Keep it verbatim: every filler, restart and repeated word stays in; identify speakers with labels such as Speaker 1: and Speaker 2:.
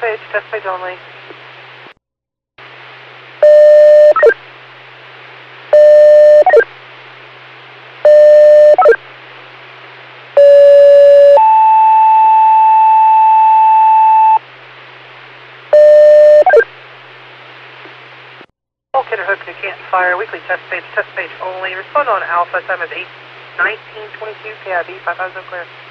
Speaker 1: page, test page only. Bulkhead hook, you can't fire. Weekly test page, test page only. Respond on Alpha, time is eight nineteen twenty-two, K I B five thousand clear.